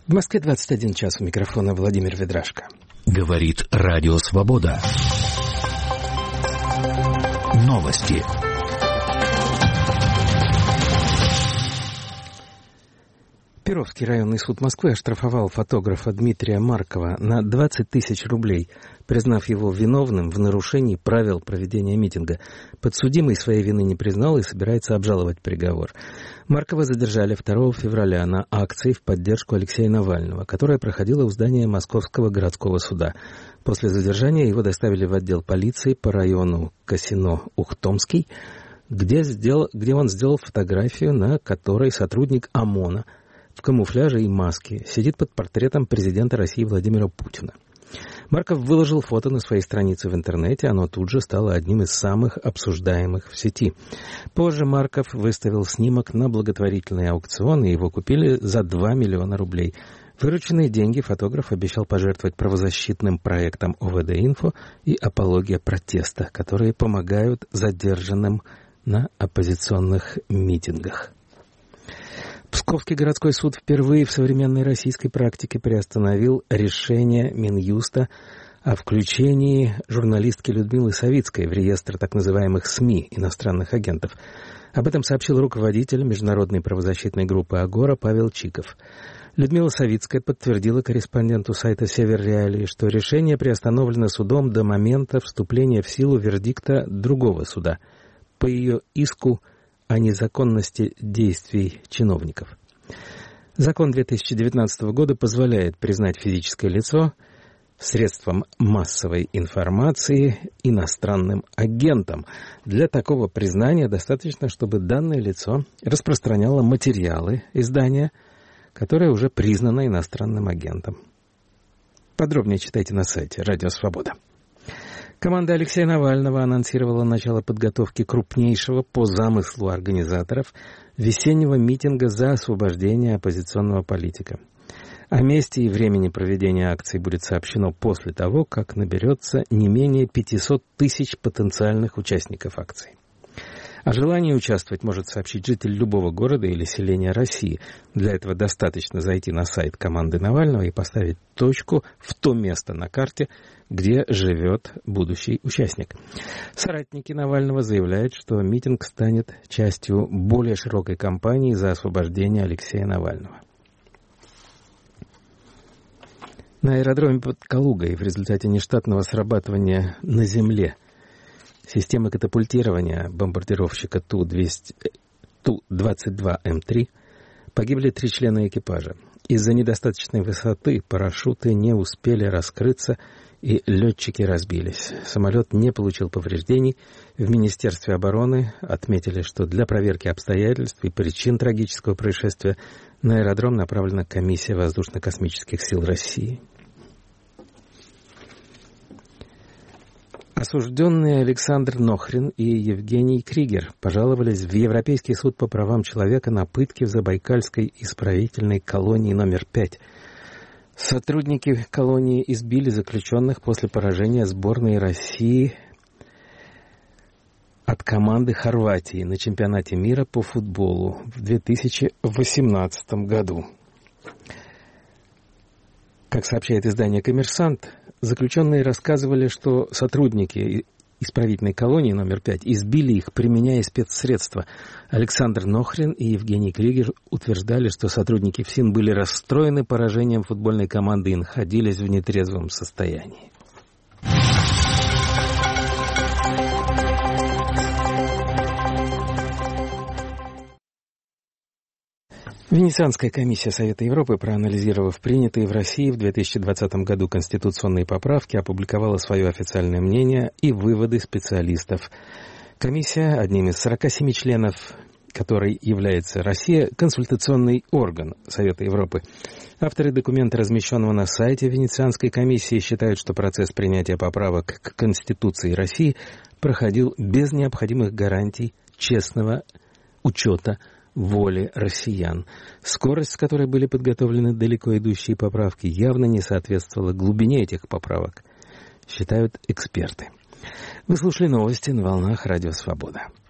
В Москве 21 час, у микрофона Владимир Ведрашко. Говорит Радио Свобода. Новости. Перовский районный суд Москвы оштрафовал фотографа Дмитрия Маркова на 20 тысяч рублей, признав его виновным в нарушении правил проведения митинга. Подсудимый своей вины не признал и собирается обжаловать приговор. Маркова задержали 2 февраля на акции в поддержку Алексея Навального, которая проходила у здания Московского городского суда. После задержания его доставили в отдел полиции по району Косино-Ухтомский, где он сделал фотографию, на которой сотрудник ОМОНа в камуфляже и маске сидит под портретом президента России Владимира Путина. Марков выложил фото на своей странице в интернете, оно тут же стало одним из самых обсуждаемых в сети. Позже Марков выставил снимок на благотворительный аукцион, и его купили за 2 миллиона рублей. Вырученные деньги фотограф обещал пожертвовать правозащитным проектам ОВД-Инфо и «Апология протеста», которые помогают задержанным на оппозиционных митингах. Псковский городской суд впервые в современной российской практике приостановил решение Минюста о включении журналистки Людмилы Савицкой в реестр так называемых СМИ, иностранных агентов. Об этом сообщил руководитель международной правозащитной группы «Агора» Павел Чиков. Людмила Савицкая подтвердила корреспонденту сайта «Север Реалии», что решение приостановлено судом до момента вступления в силу вердикта другого суда по ее иску о незаконности действий чиновников. Закон 2019 года позволяет признать физическое лицо средством массовой информации иностранным агентом. Для такого признания достаточно, чтобы данное лицо распространяло материалы издания, которое уже признано иностранным агентом. Подробнее читайте на сайте Радио Свобода. Команда Алексея Навального анонсировала начало подготовки крупнейшего по замыслу организаторов весеннего митинга за освобождение оппозиционного политика. О месте и времени проведения акции будет сообщено после того, как наберется не менее 500 тысяч потенциальных участников акции. О желании участвовать может сообщить житель любого города или селения России. Для этого достаточно зайти на сайт команды Навального и поставить точку в то место на карте, где живет будущий участник. Соратники Навального заявляют, что митинг станет частью более широкой кампании за освобождение Алексея Навального. На аэродроме под Калугой в результате нештатного срабатывания на земле системы катапультирования бомбардировщика Ту-22М3 погибли 3 члена экипажа. Из-за недостаточной высоты парашюты не успели раскрыться, и летчики разбились. Самолет не получил повреждений. В Министерстве обороны отметили, что для проверки обстоятельств и причин трагического происшествия на аэродром направлена комиссия Воздушно-космических сил России. Осужденные Александр Нохрин и Евгений Кригер пожаловались в Европейский суд по правам человека на пытки в Забайкальской исправительной колонии номер 5. Сотрудники колонии избили заключенных после поражения сборной России от команды Хорватии на чемпионате мира по футболу в 2018 году. Как сообщает издание «Коммерсант», заключенные рассказывали, что сотрудники исправительной колонии номер 5 избили их, применяя спецсредства. Александр Нохрин и Евгений Кригер утверждали, что сотрудники ФСИН были расстроены поражением футбольной команды и находились в нетрезвом состоянии. Венецианская комиссия Совета Европы, проанализировав принятые в России в 2020 году конституционные поправки, опубликовала свое официальное мнение и выводы специалистов. Комиссия, одним из 47 членов которой является Россия, консультационный орган Совета Европы. Авторы документа, размещенного на сайте Венецианской комиссии, считают, что процесс принятия поправок к Конституции России проходил без необходимых гарантий честного учета воли россиян. Скорость, с которой были подготовлены далеко идущие поправки, явно не соответствовала глубине этих поправок, считают эксперты. Вы слушали новости на волнах Радио Свобода.